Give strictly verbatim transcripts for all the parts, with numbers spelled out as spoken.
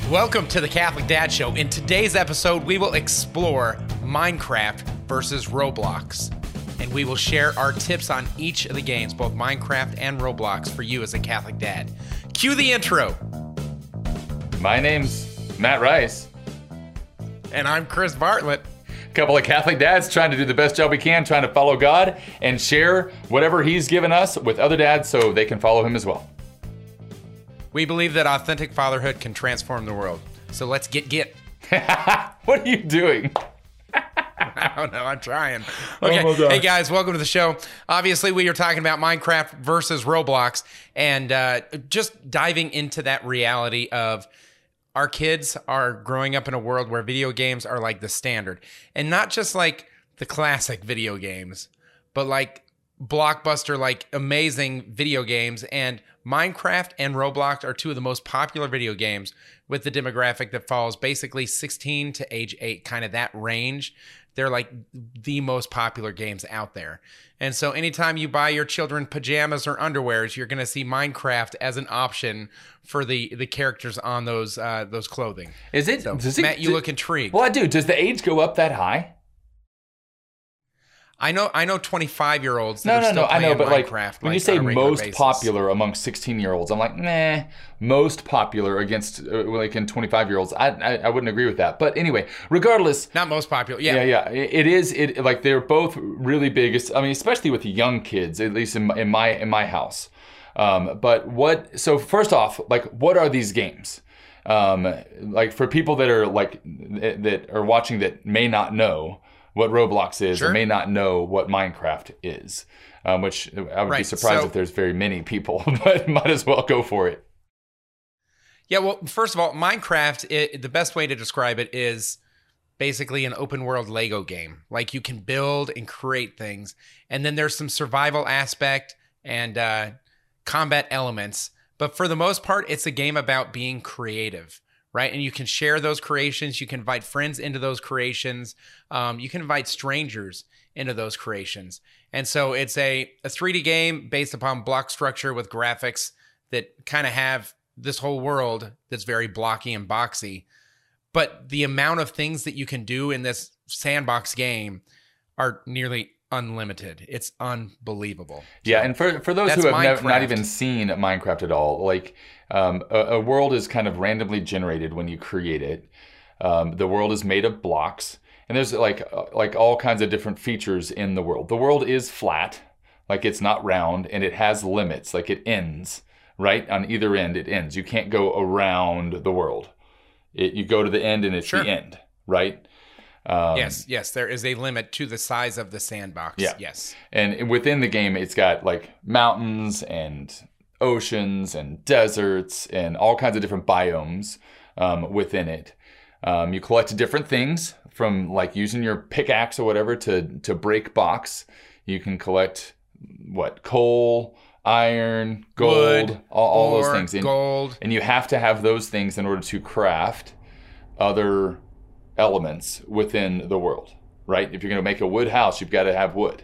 Welcome to the Catholic Dad Show. In today's episode, we will explore Minecraft versus Roblox. And we will share our tips on each of the games, both Minecraft and Roblox, for you as a Catholic dad. Cue the intro. My name's Matt Rice. And I'm Chris Bartlett. A couple of Catholic dads trying to do the best job we can, trying to follow God and share whatever he's given us with other dads so they can follow him as well. We believe that authentic fatherhood can transform the world. So let's get get. What are you doing? I don't know. I'm trying. Okay. Oh hey, guys. Welcome to the show. Obviously, we are talking about Minecraft versus Roblox and uh, just diving into that reality of our kids are growing up in a world where video games are like the standard. And not just like the classic video games, but like blockbuster, like amazing video games. And Minecraft and Roblox are two of the most popular video games with the demographic that falls basically sixteen to age eight, kind of that range. They're like the most popular games out there. And so anytime you buy your children pajamas or underwears, you're going to see Minecraft as an option for the, the characters on those uh, those clothing. Is it? So, does it Matt, you do, look intrigued. Well, I do. Does the age go up that high? I know I know twenty-five-year-olds that No, are no, still no. I know, playing but like Minecraft, when like, you say on a regular most basis. popular among sixteen-year-olds, I'm like, nah. Most popular against uh, like in twenty-five-year-olds, I, I I wouldn't agree with that. But anyway, regardless. Not most popular. Yeah, Yeah, yeah. It, it is. It like they're both really big. It's- I mean, especially with the young kids, at least in my, in my in my house. Um, but what? So first off, like, what are these games? Um, like for people that are like that are watching that may not know what Roblox is, Sure. or may not know what Minecraft is, um, which I would Right, be surprised so- if there's very many people, but might as well go for it. Yeah, well, first of all, Minecraft, it, the best way to describe it is basically an open world Lego game. Like you can build and create things. And then there's some survival aspect and uh, combat elements. But for the most part, it's a game about being creative, right? And you can share those creations. You can invite friends into those creations. Um, you can invite strangers into those creations. And so it's a, a three D game based upon block structure with graphics that kind of have this whole world that's very blocky and boxy. But the amount of things that you can do in this sandbox game are nearly unlimited. It's unbelievable. Yeah, So and for for those that's who have never, not Minecraft. even seen Minecraft at all, like um, a, a world is kind of randomly generated when you create it. Um, the world is made of blocks, and there's like uh, like all kinds of different features in the world. The world is flat, like it's not round, and it has limits, like it ends. Right? On either end, it ends. You can't go around the world. It, you go to the end and it's Sure. the end, right? Um, yes, yes, there is a limit to the size of the sandbox. Yeah. Yes. And within the game, it's got like mountains and oceans and deserts and all kinds of different biomes um, within it. Um, you collect different things from like using your pickaxe or whatever to, to break blocks. You can collect what? Coal, iron, gold, Wood, all, all ore, those things. And, gold. and you have to have those things in order to craft other elements within the world, right? If you're going to make a wood house, you've got to have wood.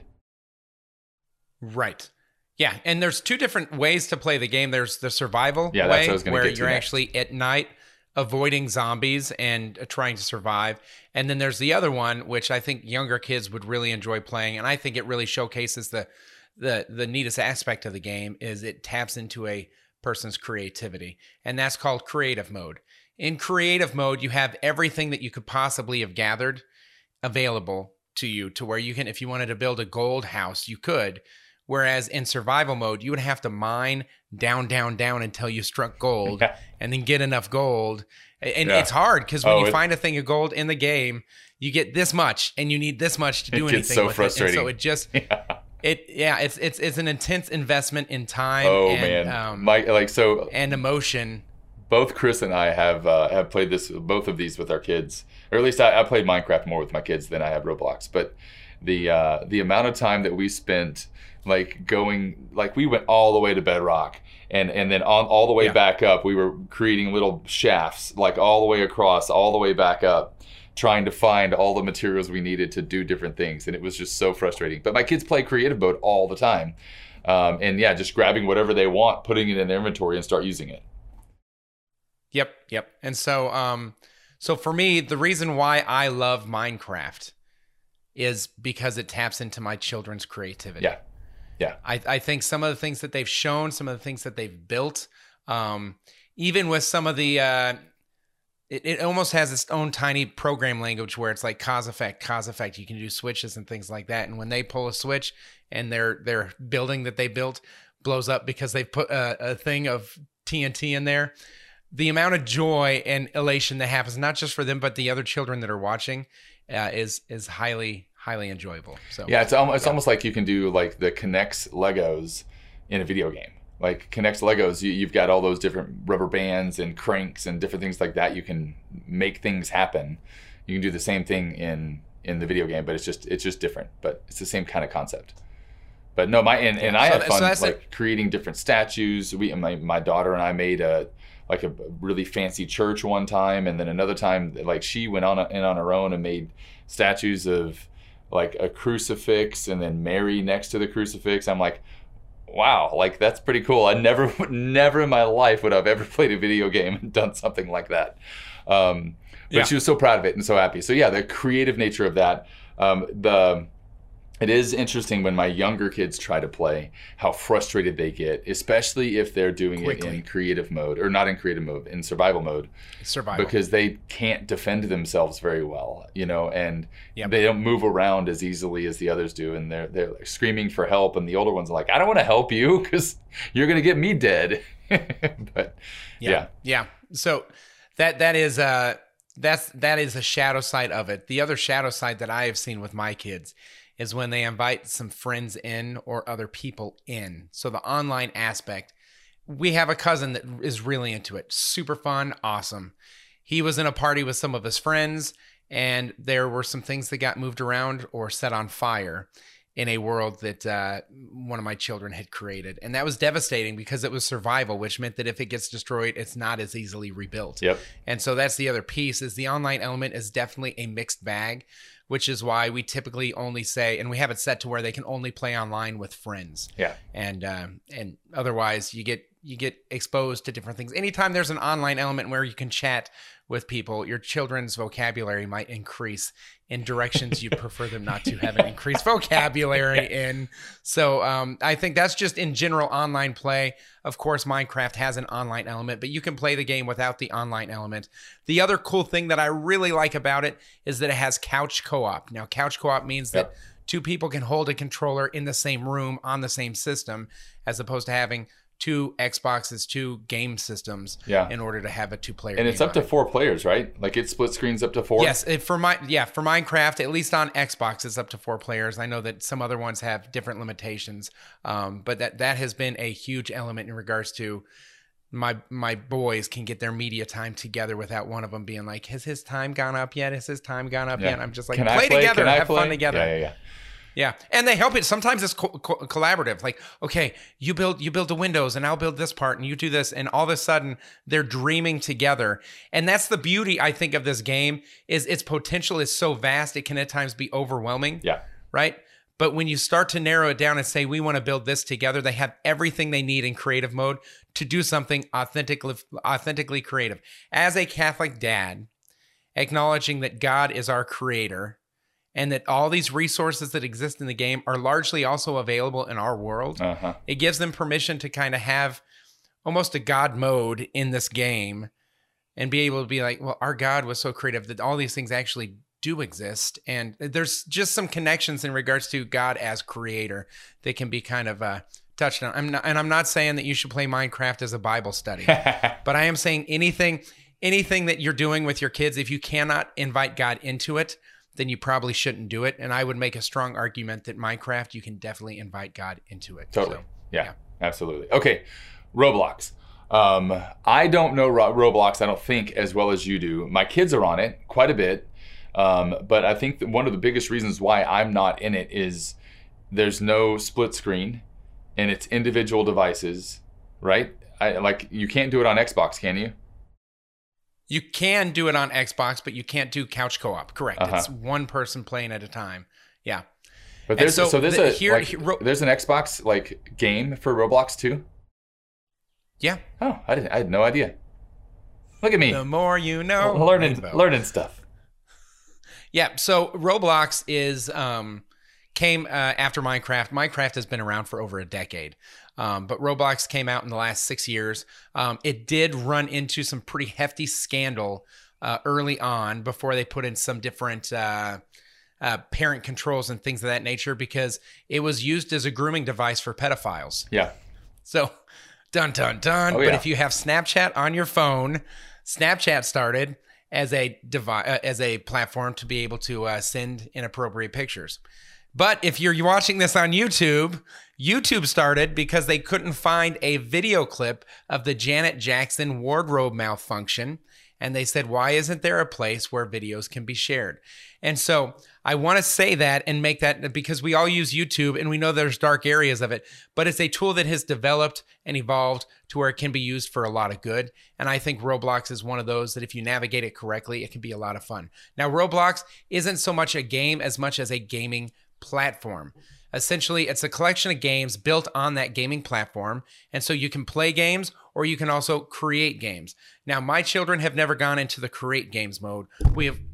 Right. Yeah, and there's two different ways to play the game. There's the survival Yeah, that's way what I was gonna where get to you're next. actually at night avoiding zombies and uh, trying to survive. And then there's the other one, which I think younger kids would really enjoy playing, and I think it really showcases the the the neatest aspect of the game is it taps into a person's creativity, and that's called creative mode. In creative mode, you have everything that you could possibly have gathered available to you to where you can, if you wanted to build a gold house, you could. Whereas in survival mode, you would have to mine down, down, down until you struck gold Yeah. and then get enough gold. And Yeah. it's hard because when Oh, you it- find a thing of gold in the game, you get this much and you need this much to do It anything gets so with it. And so frustrating. it just, Yeah. it, yeah, it's, it's, it's an intense investment in time Oh and, man, um, my like so. and emotion. Both Chris and I have uh, have played this, both of these with our kids, or at least I, I played Minecraft more with my kids than I have Roblox. But the uh, the amount of time that we spent like going, like we went all the way to Bedrock, and and then on all the way Yeah. back up, we were creating little shafts, like all the way across, all the way back up, trying to find all the materials we needed to do different things, and it was just so frustrating. But my kids play creative mode all the time, um, and yeah, just grabbing whatever they want, putting it in their inventory, and start using it. Yep, yep. And so, um, so for me, the reason why I love Minecraft is because it taps into my children's creativity. Yeah, yeah. I, I think some of the things that they've shown, some of the things that they've built, um, even with some of the, uh, it, it almost has its own tiny program language where it's like cause effect, cause effect. You can do switches and things like that. And when they pull a switch and their their building that they built blows up because they put a, a thing of T N T in there, the amount of joy and elation that happens, not just for them, but the other children that are watching, uh, is is highly, highly enjoyable. So yeah, it's almost, it's yeah. almost like you can do like the K'NEX Legos in a video game. Like K'NEX Legos, you, you've got all those different rubber bands and cranks and different things like that. You can make things happen. You can do the same thing in in the video game, but it's just it's just different. But it's the same kind of concept. But no, my and, and I so had fun so like it. creating different statues. We my my daughter and I made a like a really fancy church one time, and then another time like she went on a, in on her own and made statues of like a crucifix and then Mary next to the crucifix. I'm like, wow, like that's pretty cool. I never, never in my life would have ever played a video game and done something like that. Um, but yeah. She was so proud of it and so happy. So yeah, the creative nature of that. Um, the it is interesting when my younger kids try to play, how frustrated they get, especially if they're doing Quickly. it in creative mode, or not in creative mode, in survival mode. Survival. Because they can't defend themselves very well, you know, and yep. they don't move around as easily as the others do, and they're they're like screaming for help, and the older ones are like, I don't want to help you because you're gonna get me dead. But yeah. yeah, yeah. So that that is uh that's that is a shadow side of it. The other shadow side that I have seen with my kids is when they invite some friends in or other people in. So the online aspect, we have a cousin that is really into it. Super fun, awesome. He was in a party with some of his friends, and there were some things that got moved around or set on fire in a world that uh, one of my children had created. And that was devastating because it was survival, which meant that if it gets destroyed, it's not as easily rebuilt. Yep. And so that's the other piece, is the online element is definitely a mixed bag, which is why we typically only say, and we have it set to where they can only play online with friends. Yeah. And um, and otherwise you get you get exposed to different things. Anytime there's an online element where you can chat with people, your children's vocabulary might increase in directions you'd prefer them not to have an increased vocabulary in. So um, I think that's just in general online play. Of course, Minecraft has an online element, but you can play the game without the online element. The other cool thing that I really like about it is that it has couch co-op. Now, couch co-op means Yep. that two people can hold a controller in the same room on the same system, as opposed to having two Xboxes, two game systems, Yeah. in order to have a two-player. And it's game up to on it. four players, right? Like it split screens up to four. Yes, it, for my yeah for Minecraft, at least on Xbox, it's up to four players. I know that some other ones have different limitations, um, but that that has been a huge element in regards to my my boys can get their media time together without one of them being like, has his time gone up yet? Has his time gone up Yeah. yet? I'm just like, Can I play, play? together, Can I have play? fun together. Yeah, yeah, yeah. Yeah, and they help it. Sometimes it's co- co- collaborative. Like, okay, you build you build the windows, and I'll build this part, and you do this, and all of a sudden they're dreaming together. And that's the beauty, I think, of this game, is its potential is so vast it can at times be overwhelming. Yeah. Right. But when you start to narrow it down and say, we want to build this together, they have everything they need in creative mode to do something authentically authentically creative. As a Catholic dad, acknowledging that God is our creator, and that all these resources that exist in the game are largely also available in our world, Uh-huh. it gives them permission to kind of have almost a God mode in this game and be able to be like, well, our God was so creative that all these things actually do exist. And there's just some connections in regards to God as creator that can be kind of uh, touched on. I'm not, and I'm not saying that you should play Minecraft as a Bible study, but I am saying anything, anything that you're doing with your kids, if you cannot invite God into it, then you probably shouldn't do it. And I would make a strong argument that Minecraft, you can definitely invite God into it. Totally. So, yeah, yeah. absolutely. Okay. Roblox. Um, I don't know Ro- Roblox, I don't think, as well as you do. My kids are on it quite a bit. Um, but I think that one of the biggest reasons why I'm not in it is there's no split screen and it's individual devices, right? I, like you can't do it on Xbox, can you? You can do it on Xbox, but you can't do couch co-op. Correct. Uh-huh. It's one person playing at a time. Yeah. But there's so so, there's the- a here- like, here- Ro- there's an Xbox like game for Roblox too. Yeah. Oh, I didn't. I had no idea. Look at me. The more you know. Learning, Rainbow. learning stuff. Yeah, so Roblox is um, came uh, after Minecraft. Minecraft has been around for over a decade, um, but Roblox came out in the last six years. Um, it did run into some pretty hefty scandal uh, early on before they put in some different uh, uh, parent controls and things of that nature because it was used as a grooming device for pedophiles. Yeah. So, dun dun dun. Oh, but yeah. if you have Snapchat on your phone, Snapchat started as a devi- uh, as a platform to be able to uh, send inappropriate pictures. But if you're watching this on YouTube, YouTube started because they couldn't find a video clip of the Janet Jackson wardrobe malfunction. And they said, why isn't there a place where videos can be shared? And so I want to say that and make that because we all use YouTube and we know there's dark areas of it, but it's a tool that has developed and evolved to where it can be used for a lot of good. And I think Roblox is one of those that if you navigate it correctly, it can be a lot of fun. Now, Roblox isn't so much a game as much as a gaming platform. Essentially, it's a collection of games built on that gaming platform. And so you can play games or you can also create games. Now, my children have never gone into the create games mode. We have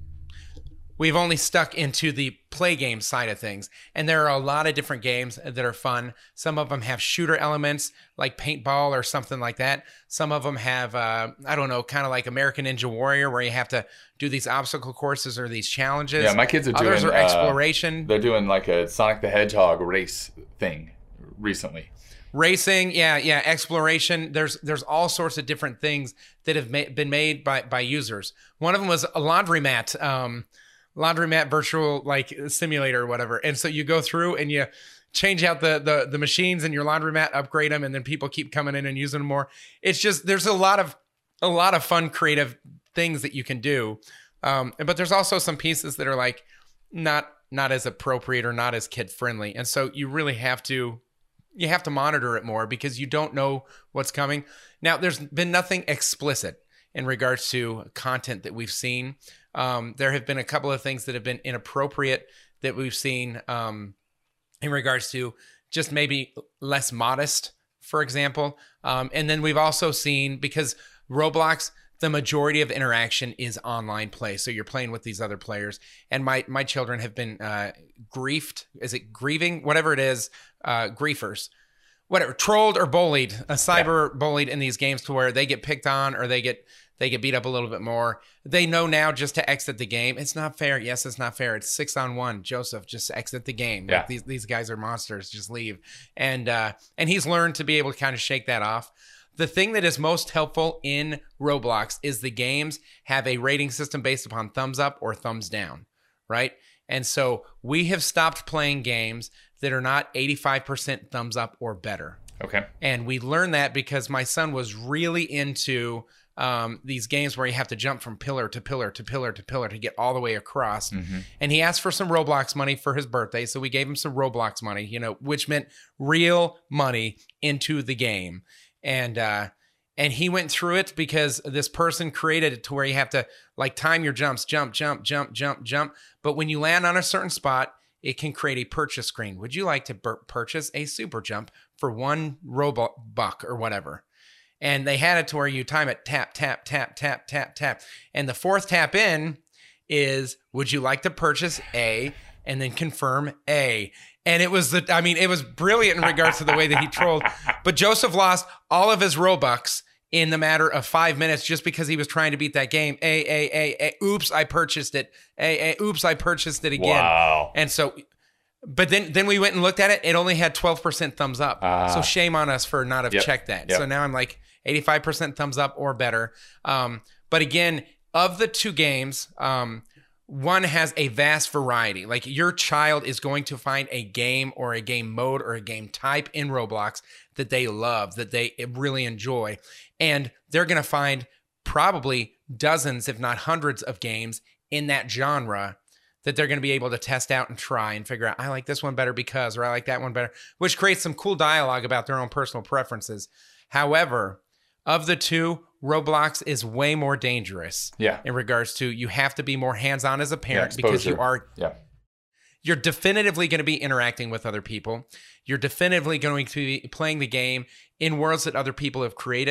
We've only stuck into the play game side of things. And there are a lot of different games that are fun. Some of them have shooter elements like paintball or something like that. Some of them have, uh, I don't know, kind of like American Ninja Warrior where you have to do these obstacle courses or these challenges. Yeah, my kids are doing Others are uh, exploration. They're doing like a Sonic the Hedgehog race thing recently. Racing, yeah, yeah, exploration. There's there's all sorts of different things that have ma- been made by by users. One of them was a laundromat. Um, laundromat virtual like simulator or whatever. And so you go through and you change out the, the, the machines in your laundromat, upgrade them. And then people keep coming in and using them more. It's just, there's a lot of, a lot of fun, creative things that you can do. Um, but there's also some pieces that are like not, not as appropriate or not as kid friendly. And so you really have to, you have to monitor it more because you don't know what's coming. Now there's been nothing explicit in regards to content that we've seen. Um, there have been a couple of things that have been inappropriate that we've seen um, in regards to just maybe less modest, for example. Um, and then we've also seen, because Roblox, the majority of interaction is online play. So you're playing with these other players. And my my children have been uh, griefed. Is it grieving? Whatever it is, uh, griefers. Whatever, trolled or bullied, a cyber yeah. bullied in these games to where they get picked on or they get they get beat up a little bit more. They know now just to exit the game. It's not fair. Yes, it's not fair. It's six on one. Joseph, just exit the game. Yeah. Like these these guys are monsters. Just leave. And uh, and he's learned to be able to kind of shake that off. The thing that is most helpful in Roblox is the games have a rating system based upon thumbs up or thumbs down, right? And so we have stopped playing games that are not eighty-five percent thumbs up or better. Okay. And we learned that because my son was really into um, these games where you have to jump from pillar to pillar to pillar to pillar to get all the way across. Mm-hmm. And he asked for some Roblox money for his birthday. So we gave him some Roblox money, you know, which meant real money into the game. And, uh, and he went through it because this person created it to where you have to like time your jumps, jump, jump, jump, jump, jump. But when you land on a certain spot, it can create a purchase screen. Would you like to bur- purchase a super jump for one Robuck or whatever? And they had it to where you time it, tap, tap, tap, tap, tap, tap. And the fourth tap in is, would you like to purchase A? And then confirm A. And it was the, I mean, it was brilliant in regards to the way that he trolled. But Joseph lost all of his Robucks in the matter of five minutes just because he was trying to beat that game. A, A, A, A, oops, I purchased it. A, A, oops, I purchased it again. Wow. And so, but then then we went and looked at it. It only had twelve percent thumbs up. Uh, so shame on us for not have yep, checked that. Yep. So now I'm like eighty-five percent thumbs up or better. Um, but again, of the two games, um, one has a vast variety. Like your child is going to find a game or a game mode or a game type in Roblox that they love, that they really enjoy. And they're going to find probably dozens, if not hundreds of games in that genre that they're going to be able to test out and try and figure out, I like this one better because, or I like that one better, which creates some cool dialogue about their own personal preferences. However, of the two, Roblox is way more dangerous. Yeah. In regards to, you have to be more hands-on as a parent yeah, because you are, yeah. you're definitively going to be interacting with other people. You're definitively going to be playing the game in worlds that other people have created.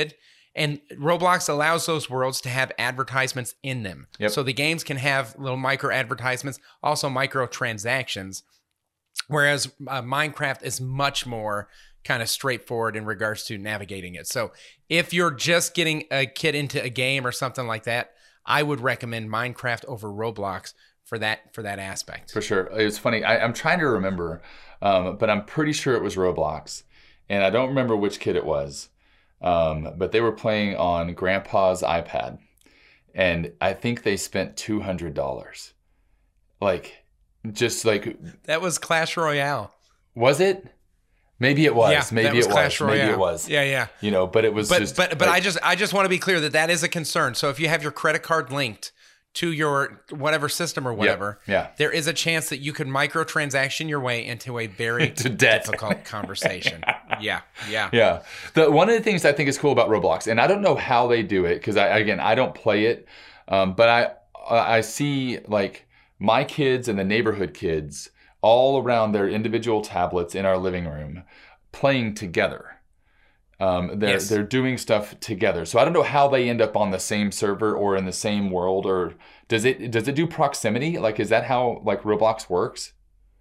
And Roblox allows those worlds to have advertisements in them. Yep. So the games can have little micro advertisements, also micro transactions. Whereas uh, Minecraft is much more kind of straightforward in regards to navigating it. So if you're just getting a kid into a game or something like that, I would recommend Minecraft over Roblox for that for that aspect. For sure. It's funny. I, I'm trying to remember, um, but I'm pretty sure it was Roblox. And I don't remember which kid it was. Um, but they were playing on Grandpa's iPad. And I think they spent two hundred dollars. Like, just like... That was Clash Royale. Was it? Maybe it was. Yeah, maybe that was it Clash was. Royale. Maybe it was. Yeah, yeah. You know, but it was but, just... But but like, I just I just want to be clear that that is a concern. So if you have your credit card linked to your whatever system or whatever, yeah, yeah. there is a chance that you could microtransaction your way into a very to debt. difficult conversation. yeah, yeah. Yeah. The, one of the things I think is cool about Roblox, and I don't know how they do it, because, I again, I don't play it, um, but I I see, like, my kids and the neighborhood kids all around their individual tablets in our living room playing together. Um, they're yes. they're doing stuff together. So I don't know how they end up on the same server or in the same world, or does it does it do proximity? Like, is that how like Roblox works,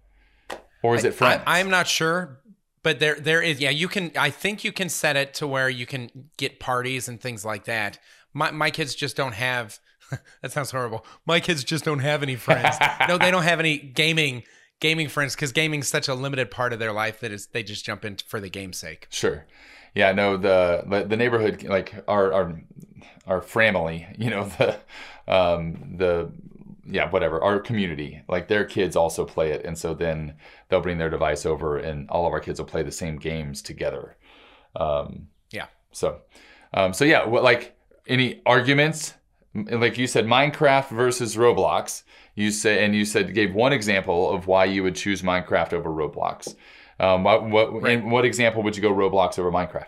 or is it friends? I, I'm not sure, but there there is. Yeah, you can. I think you can set it to where you can get parties and things like that. My my kids just don't have. That sounds horrible. My kids just don't have any friends. No, they don't have any gaming gaming friends because gaming is such a limited part of their life that is they just jump in for the game's sake. Sure. Yeah, no, the the neighborhood, like our our our family, you know, the um the yeah, whatever, our community, like their kids also play it, and so then they'll bring their device over, and all of our kids will play the same games together. Um, yeah. So, um, so yeah, what like any arguments? Like you said, Minecraft versus Roblox. You say, and you said gave one example of why you would choose Minecraft over Roblox. Um, what what right. in what example would you go Roblox over Minecraft?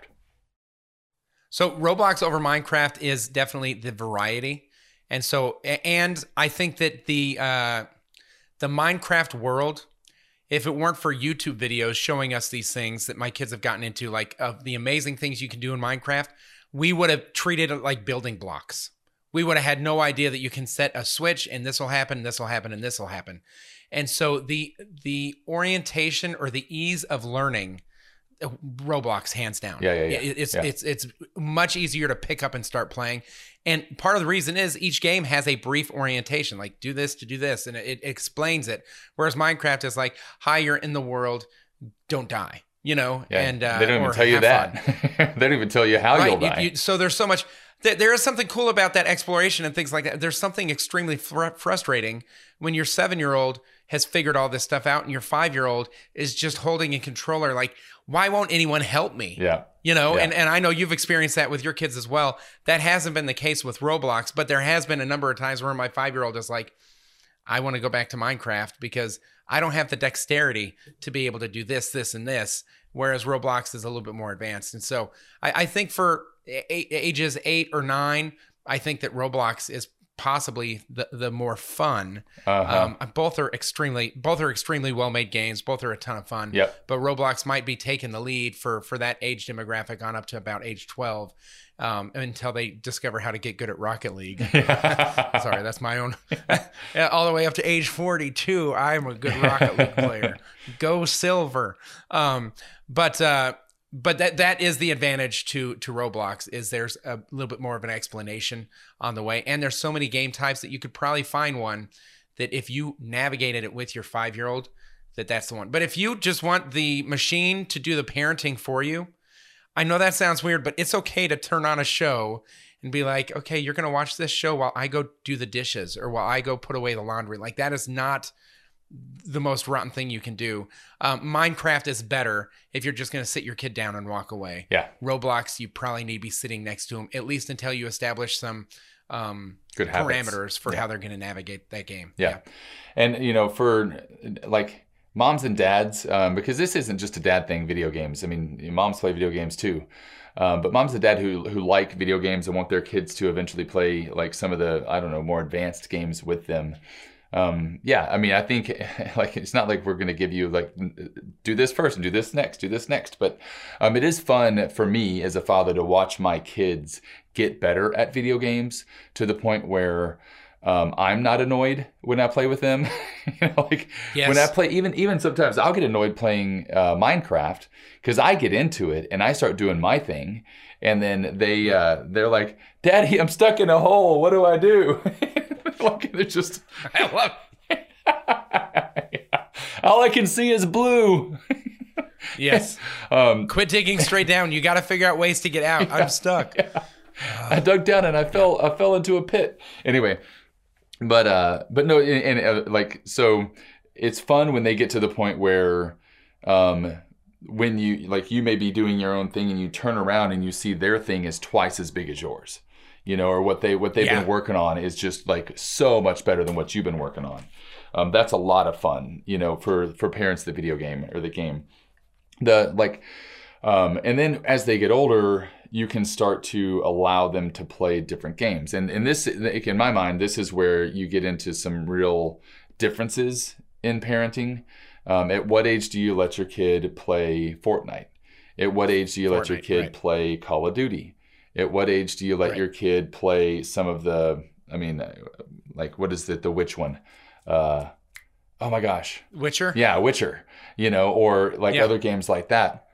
So Roblox over Minecraft is definitely the variety, and so and I think that the uh, the Minecraft world, if it weren't for YouTube videos showing us these things that my kids have gotten into, like of the amazing things you can do in Minecraft, we would have treated it like building blocks. We would have had no idea that you can set a switch and this will happen, this will happen, and this will happen. And so the the orientation or the ease of learning, Roblox hands down. Yeah, yeah, yeah. It's yeah. it's it's much easier to pick up and start playing. And part of the reason is each game has a brief orientation, like do this to do this, and it, it explains it. Whereas Minecraft is like, hi, you're in the world, don't die. You know, yeah. and uh, they don't even tell you that. They don't even tell you how right. you'll die. You, you, so there's so much. There is something cool about that exploration and things like that. There's something extremely fr- frustrating when your seven-year-old has figured all this stuff out and your five-year-old is just holding a controller. Like, why won't anyone help me? Yeah. You know, yeah. and, and I know you've experienced that with your kids as well. That hasn't been the case with Roblox, but there has been a number of times where my five-year-old is like, I want to go back to Minecraft because I don't have the dexterity to be able to do this, this, and this, whereas Roblox is a little bit more advanced. And so I, I think for eight, ages eight or nine, I think that Roblox is possibly the, the more fun. Uh-huh. Um, both are extremely both are extremely well made games. Both are a ton of fun. Yep. But Roblox might be taking the lead for for that age demographic on up to about age twelve. Um, until they discover how to get good at Rocket League. Sorry, that's my own. All the way up to age forty-two, I'm a good Rocket League player. Go silver. Um, but uh, but that that is the advantage to to Roblox is there's a little bit more of an explanation on the way, and there's so many game types that you could probably find one that if you navigated it with your five-year-old, that that's the one. But if you just want the machine to do the parenting for you, I know that sounds weird, but it's okay to turn on a show and be like, okay, you're going to watch this show while I go do the dishes or while I go put away the laundry. Like that is not the most rotten thing you can do. Um, Minecraft is better if you're just going to sit your kid down and walk away. Yeah. Roblox, you probably need to be sitting next to them, at least until you establish some um, good habits. parameters for yeah. how they're going to navigate that game. Yeah. yeah. And, you know, for like moms and dads, um, because this isn't just a dad thing, video games. I mean, moms play video games too. Um, but moms and dad who who like video games and want their kids to eventually play like some of the, I don't know, more advanced games with them. um, yeah, I mean, I think like it's not like we're going to give you like do this first and do this next, do this next, but um, it is fun for me as a father to watch my kids get better at video games to the point where um, I'm not annoyed when I play with them. You know, like Yes. when I play, even even sometimes I'll get annoyed playing uh, Minecraft because I get into it and I start doing my thing, and then they uh, they're like, "Daddy, I'm stuck in a hole. What do I do?" Like they're just. I love All I can see is blue. Yes. Um, Quit digging straight down. You got to figure out ways to get out. I'm stuck. I dug down and I fell. I fell into a pit. Anyway, but uh, but no, and, and uh, like so, it's fun when they get to the point where, um, when you like you may be doing your own thing and you turn around and you see their thing is twice as big as yours, you know, or what they what they've Yeah. been working on is just like so much better than what you've been working on. Um, that's a lot of fun, you know, for for parents. The video game or the game, the like, um, and then as they get older, you can start to allow them to play different games. And and this, in my mind, this is where you get into some real differences in parenting. Um, at what age do you let your kid play Fortnite? At what age do you let your Fortnite, kid right. play Call of Duty? At what age do you let Right. your kid play some of the, I mean, like, what is it, the Witch one? Uh, oh my gosh. Witcher? Yeah, Witcher, you know, or like Yeah. other games like that.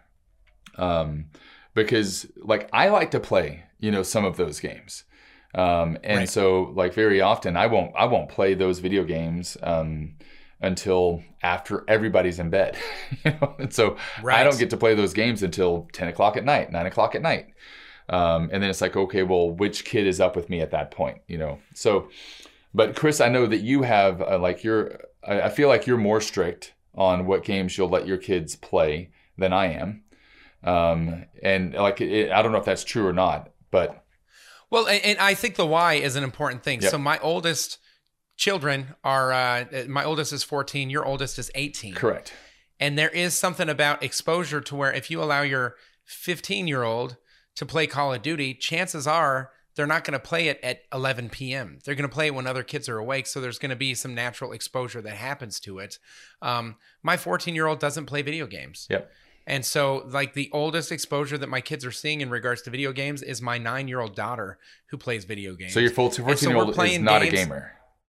Um, because like I like to play, you know, some of those games. Um, and Right. so like very often I won't, I won't play those video games, um, until after everybody's in bed, you know? And so I Right. don't get to play those games until ten o'clock at night, nine o'clock at night. Um, and then it's like, okay, well, which kid is up with me at that point, you know? So, but Chris, I know that you have uh, like you're, I, I feel like you're more strict on what games you'll let your kids play than I am. Um, and like, it, I don't know if that's true or not, but Well, and, and I think the why is an important thing. Yep. So my oldest children are, uh, my oldest is fourteen, your oldest is eighteen. correct. And there is something about exposure to where if you allow your fifteen-year-old to play Call of Duty, chances are they're not going to play it at eleven p.m. They're going to play it when other kids are awake. So there's going to be some natural exposure that happens to it. Um, my fourteen-year-old doesn't play video games. Yep. And so, like, the oldest exposure that my kids are seeing in regards to video games is my nine-year-old daughter who plays video games. So your And so we're fourteen-year-old is playing not a games- gamer.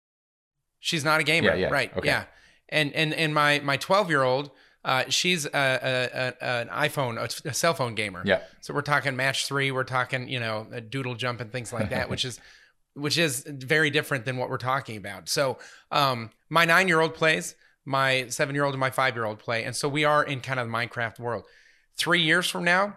She's not a gamer, Yeah, yeah, right? okay. Yeah, and and and my my twelve-year-old, uh, she's a, a, a an iPhone, a, a cell phone gamer. Yeah. So we're talking match three, we're talking you know a doodle jump and things like that, which is which is very different than what we're talking about. So um, my nine-year-old plays, my seven-year-old and my five-year-old play, and so we are in kind of the Minecraft world. Three years from now,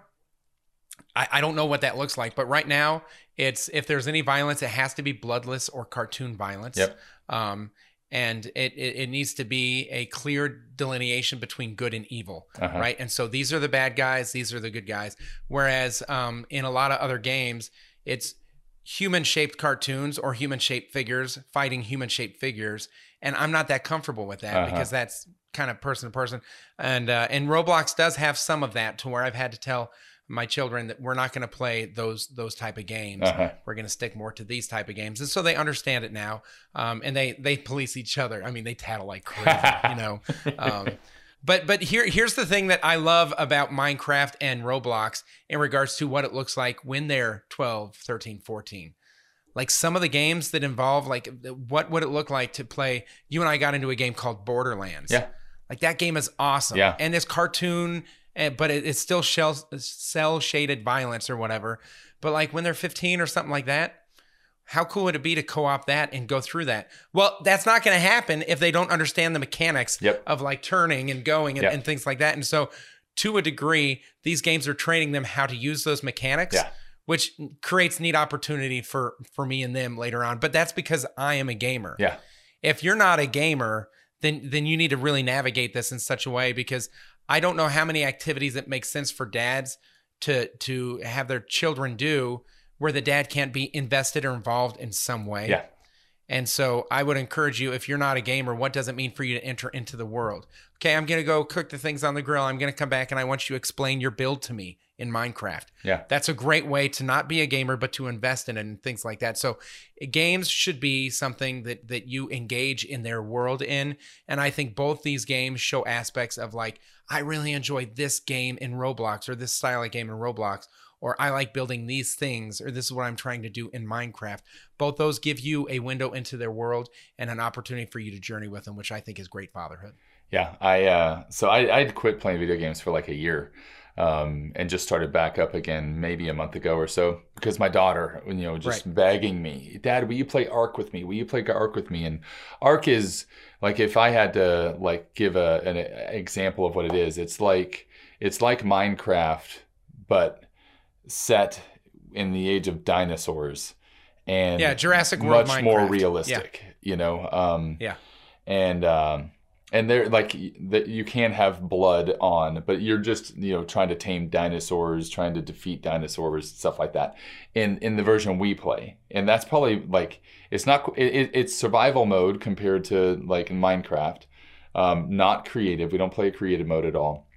I, I don't know what that looks like, but right now, it's if there's any violence, it has to be bloodless or cartoon violence. Yep. Um, and it, it it needs to be a clear delineation between good and evil, Uh-huh. right? And so these are the bad guys, these are the good guys. Whereas um, in a lot of other games, it's human-shaped cartoons or human-shaped figures fighting human-shaped figures, and I'm not that comfortable with that Uh-huh. because that's kind of person to person. And uh, and Roblox does have some of that to where I've had to tell my children that we're not going to play those those type of games. Uh-huh. We're going to stick more to these type of games, and so they understand it now. Um, and they they police each other. I mean, they tattle like crazy, you know. Um, but but here here's the thing that I love about Minecraft and Roblox in regards to what it looks like when they're twelve, thirteen, fourteen. Like some of the games that involve like what would it look like to play? You and I got into a game called Borderlands. Yeah. Like that game is awesome. Yeah. And it's cartoon, eh, but it, it's still shell cell shaded violence or whatever. But like when they're fifteen or something like that, how cool would it be to co-op that and go through that? Well, that's not going to happen if they don't understand the mechanics Yep. of like turning and going and, Yep. and things like that. And so to a degree, these games are training them how to use those mechanics. Yeah. Which creates neat opportunity for for me and them later on. But that's because I am a gamer. Yeah. If you're not a gamer, then then you need to really navigate this in such a way, because I don't know how many activities it makes sense for dads to to have their children do where the dad can't be invested or involved in some way. Yeah. And so I would encourage you, if you're not a gamer, what does it mean for you to enter into the world? Okay, I'm going to go cook the things on the grill. I'm going to come back and I want you to explain your build to me in Minecraft. Yeah. That's a great way to not be a gamer, but to invest in it and things like that. So games should be something that, that you engage in their world in. And I think both these games show aspects of like, I really enjoy this game in Roblox or this style of game in Roblox, or I like building these things, or this is what I'm trying to do in Minecraft. Both those give you a window into their world and an opportunity for you to journey with them, which I think is great fatherhood. Yeah, I uh, so I I'd quit playing video games for like a year, um, and just started back up again maybe a month ago or so because my daughter, you know, just Right. begging me, Dad, will you play Ark with me? Will you play Ark with me? And Ark is like, if I had to like give a an example of what it is, it's like it's like Minecraft, but set in the age of dinosaurs, and Yeah, Jurassic World much Minecraft. more realistic. You know, um, Yeah. and um, and they're like that you can have blood on, but you're just, you know, trying to tame dinosaurs, trying to defeat dinosaurs, stuff like that. In in the version we play, and that's probably like it's not it, it's survival mode compared to like in Minecraft, um, not creative. We don't play a creative mode at all.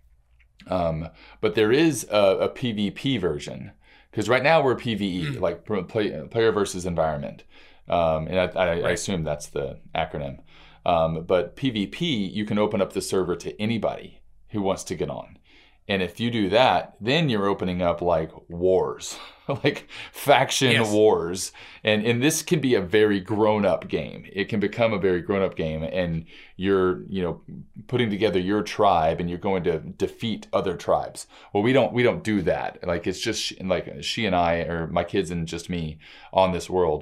Um, but there is a, a PvP version, because right now we're PvE, Mm. like play, player versus environment, um, and I, I, I Right. assume that's the acronym. Um, but PvP, you can open up the server to anybody who wants to get on, and if you do that, then you're opening up like wars, like faction Yes. wars, and and this can be a very grown up game. It can become a very grown up game, and you're you know putting together your tribe, and you're going to defeat other tribes. Well, we don't we don't do that. Like it's just she, like she and I, or my kids and just me on this world.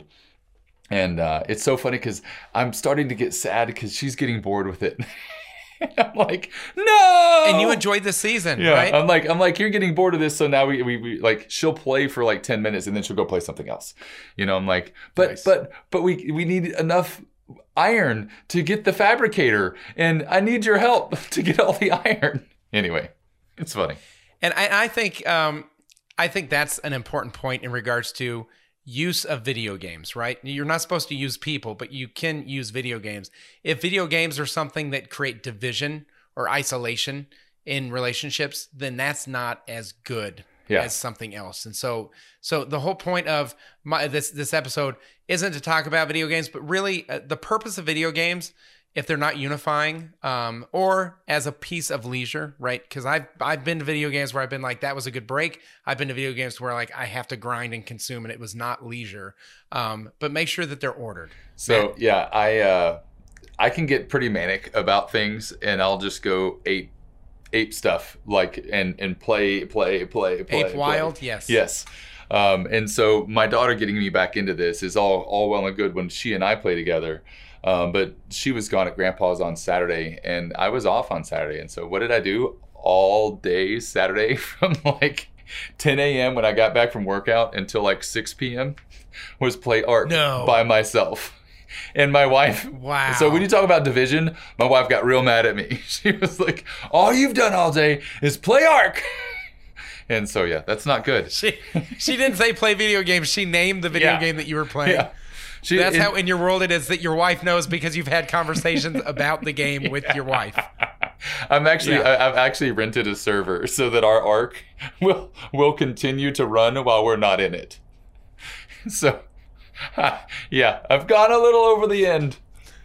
And uh, it's so funny because I'm starting to get sad because she's getting bored with it. I'm like, no. And you enjoyed the season, Yeah, right? I'm like, I'm like, you're getting bored of this, so now we, we, we like, she'll play for like ten minutes and then she'll go play something else. You know, I'm like, but, Nice. but, but we, we need enough iron to get the fabricator, and I need your help to get all the iron. Anyway, it's funny. And I, I think um, I think that's an important point in regards to use of video games, right? You're not supposed to use people, but you can use video games. If video games are something that create division or isolation in relationships, then that's not as good Yeah. as something else. And so so the whole point of my this this episode isn't to talk about video games, but really uh, the purpose of video games, if they're not unifying, um, or as a piece of leisure, right? Because I've I've been to video games where I've been like, that was a good break. I've been to video games where like I have to grind and consume, and it was not leisure. Um, but make sure that they're ordered. So yeah, I uh, I can get pretty manic about things, and I'll just go ape ape stuff like and and play play play play. Ape play. Wild, yes. Yes. Um, and so my daughter getting me back into this is all all well and good when she and I play together. Um, but she was gone at Grandpa's on Saturday, and I was off on Saturday. And so what did I do all day Saturday from like ten a.m. when I got back from workout until like six p.m. was play Ark No. by myself. And my wife, Wow. so when you talk about division, my wife got real mad at me. She was like, all you've done all day is play Ark. And so, yeah, that's not good. She she didn't say play video games. She named the video Yeah. game that you were playing. Yeah. She, That's and- how in your world it is that your wife knows because you've had conversations about the game with your wife. I'm actually, Yeah. I, I've actually rented a server so that our Ark will will continue to run while we're not in it. So, yeah, I've gone a little over the end.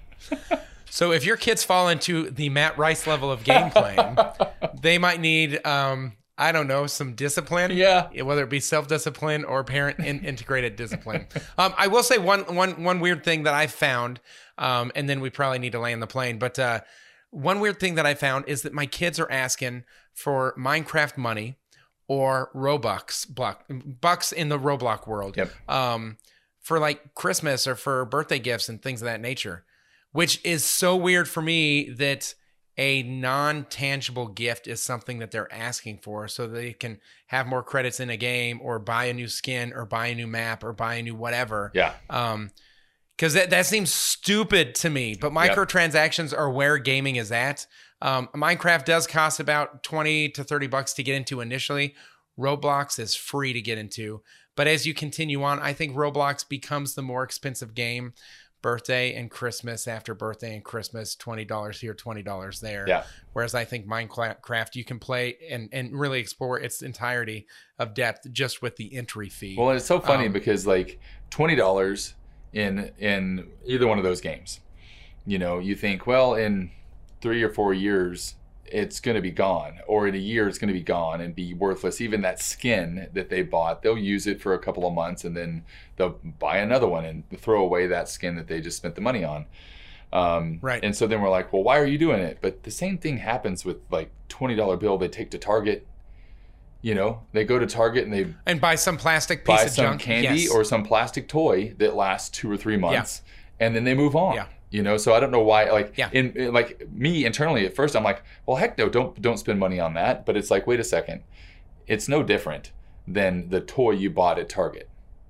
So if your kids fall into the Matt Rice level of game playing, they might need, um, I don't know, some discipline. Yeah. Whether it be self-discipline or parent in- integrated discipline. Um, I will say one, one, one weird thing that I found, um, and then we probably need to land the plane, but uh, one weird thing that I found is that my kids are asking for Minecraft money or Robux, block, bucks in the Roblox world. Yep. Um, for like Christmas or for birthday gifts and things of that nature, which is so weird for me that a non-tangible gift is something that they're asking for so they can have more credits in a game or buy a new skin or buy a new map or buy a new whatever. Yeah. Um, because that, that seems stupid to me, but microtransactions are where gaming is at. Um, Minecraft does cost about twenty to thirty bucks to get into initially. Roblox is free to get into. But as you continue on, I think Roblox becomes the more expensive game. birthday and Christmas after birthday and Christmas, twenty dollars here, twenty dollars there. Yeah. Whereas I think Minecraft, you can play and, and really explore its entirety of depth just with the entry fee. Well, it's so funny Um, because like twenty dollars in in either one of those games, you know, you think, well, in three or four years, it's going to be gone, or in a year it's going to be gone and be worthless. Even that skin that they bought, they'll use it for a couple of months and then they'll buy another one and throw away that skin that they just spent the money on. Um, Right. And so then we're like, well, why are you doing it? But the same thing happens with like twenty dollar bill they take to Target. You know, they go to Target and they and buy some plastic piece buy of some junk. candy Yes. or some plastic toy that lasts two or three months, and then they move on. Yeah. You know, so I don't know why. Like, Yeah. in, in like me internally at first, I'm like, well, heck no, don't don't spend money on that. But it's like, wait a second, it's no different than the toy you bought at Target.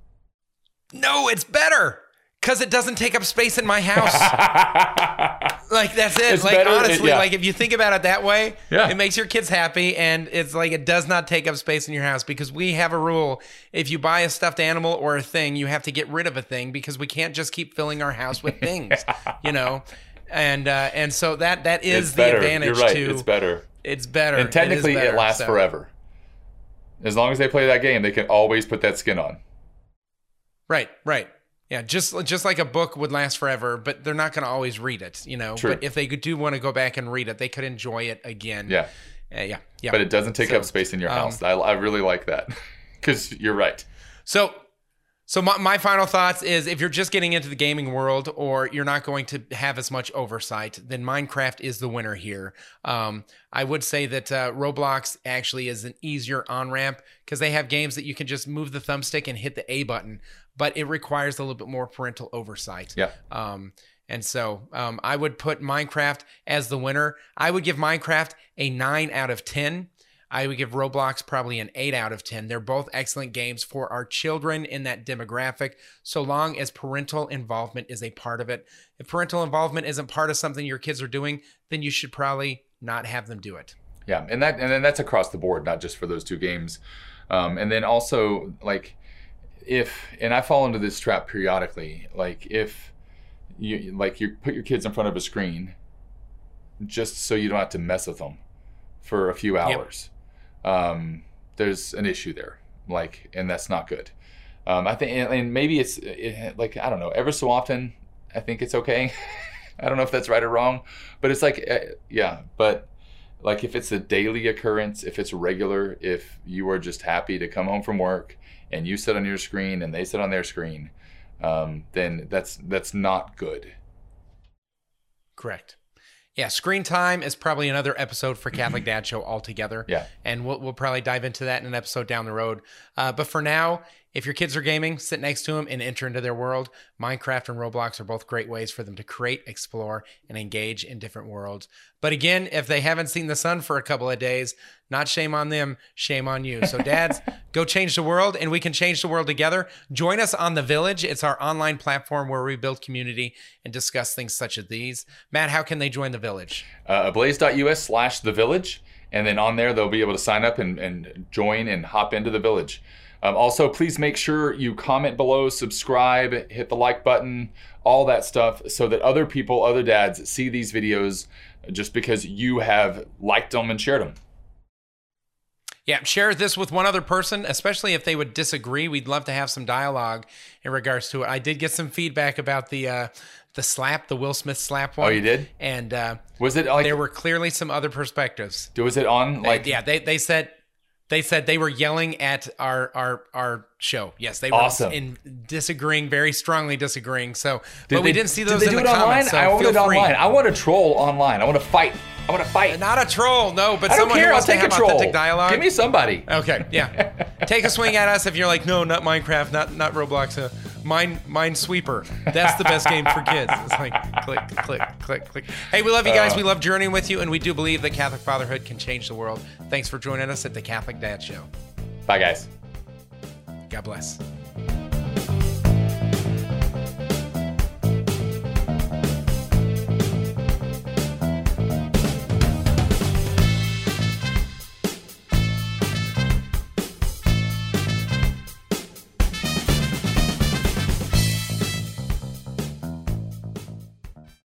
No, it's better because it doesn't take up space in my house. Like, that's it. It's like, better, honestly, it- yeah. like, if you think about it that way, Yeah. it makes your kids happy. And it's like, it does not take up space in your house because we have a rule. If you buy a stuffed animal or a thing, you have to get rid of a thing because we can't just keep filling our house with things, you know? And uh, and so that that is It's the better. advantage You're right. to It's better. It's better. And technically, it, is it better, lasts so. forever. As long as they play that game, they can always put that skin on. Right, right. Yeah, just just like a book would last forever, but they're not going to always read it, you know. True. But if they do want to go back and read it, they could enjoy it again. Yeah. Uh, yeah, yeah. But it doesn't take So, up space in your um, house. I, I really like that because you're right. So, so my, my final thoughts is if you're just getting into the gaming world or you're not going to have as much oversight, then Minecraft is the winner here. Um, I would say that uh, Roblox actually is an easier on-ramp because they have games that you can just move the thumbstick and hit the A button, but it requires a little bit more parental oversight. Yeah. Um, and so um, I would put Minecraft as the winner. I would give Minecraft a nine out of ten. I would give Roblox probably an eight out of ten. They're both excellent games for our children in that demographic, so long as parental involvement is a part of it. If parental involvement isn't part of something your kids are doing, then you should probably not have them do it. Yeah, and that and then that's across the board, not just for those two games. Um, and then also, like, if and I fall into this trap periodically, like if you like you put your kids in front of a screen, just so you don't have to mess with them for a few hours. Um, there's an issue there, like, and that's not good. Um, I think, and, and maybe it's it, like I don't know. Ever so often, I think it's okay. I don't know if that's right or wrong, but it's like, uh, yeah, but. Like if it's a daily occurrence, if it's regular, if you are just happy to come home from work and you sit on your screen and they sit on their screen, um, then that's that's not good. Correct. Yeah, screen time is probably another episode for Catholic Dad Show altogether. Yeah. And we'll, we'll probably dive into that in an episode down the road. Uh, but for now, if your kids are gaming, sit next to them and enter into their world. Minecraft and Roblox are both great ways for them to create, explore, and engage in different worlds. But again, if they haven't seen the sun for a couple of days, not shame on them, shame on you. So dads, go change the world, and we can change the world together. Join us on The Village. It's our online platform where we build community and discuss things such as these. Matt, how can they join The Village? Uh, ablaze.us slash the village. And then on there, they'll be able to sign up and, and join and hop into the village. Um, also, please make sure you comment below, subscribe, hit the like button, all that stuff, so that other people, other dads, see these videos just because you have liked them and shared them. Yeah, share this with one other person, especially if they would disagree. We'd love to have some dialogue in regards to it. I did get some feedback about the uh, the slap, the Will Smith slap one. Oh, you did? And uh, Was it like? there were clearly some other perspectives. Was it on like? Yeah, they they said they said they were yelling at our our our show. Yes, they were Awesome. in disagreeing, very strongly disagreeing. So, Did but we they- didn't see did those they in do the it online? comments. So I want feel it free. online. I want to troll online. I want to fight. I want to fight. Not a troll, no, but I don't someone care. who I'll wants to take a have troll. authentic dialogue. Give me somebody. Okay, yeah. Take a swing at us if you're like, no, not Minecraft, not not Roblox, uh, Mine Minesweeper. That's the best game for kids. It's like click, click, click, click. Hey, we love you guys. Uh, we love journeying with you, and we do believe that Catholic fatherhood can change the world. Thanks for joining us at the Catholic Dad Show. Bye, guys. God bless.